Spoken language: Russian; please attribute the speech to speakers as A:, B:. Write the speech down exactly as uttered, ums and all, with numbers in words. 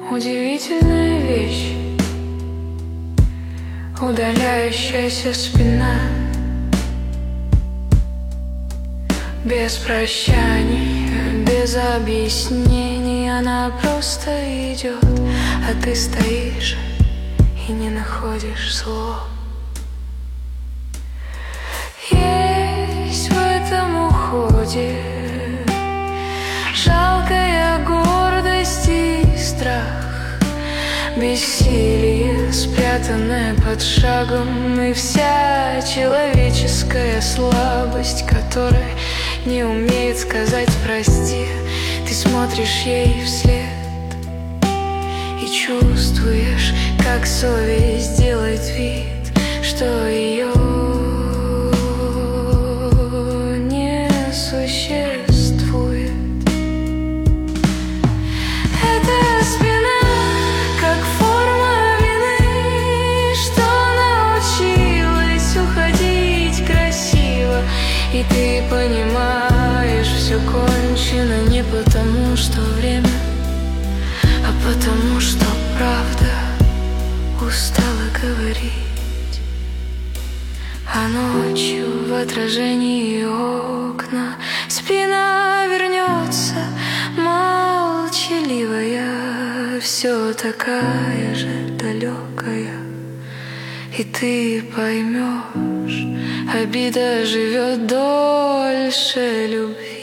A: Удивительная вещь, удаляющаяся спина. Без прощаний, без объяснений, она просто идет, а ты стоишь и не находишь слов. Есть в этом уходе жалкая гордость и страх, бессилие, спрятанное под шагом, и вся человеческая слабость, которая не умеет сказать прости. Ты смотришь ей вслед и чувствуешь, как совесть делает вид, что ее не существует. Эта спина как форма вины, что научилась уходить красиво, и ты понимаешь, все кончено не потому, что время, а потому, что правда устала говорить. А ночью в отражении окна спина вернется, молчаливая, все такая же далекая. И ты поймешь, обида живет дольше любви.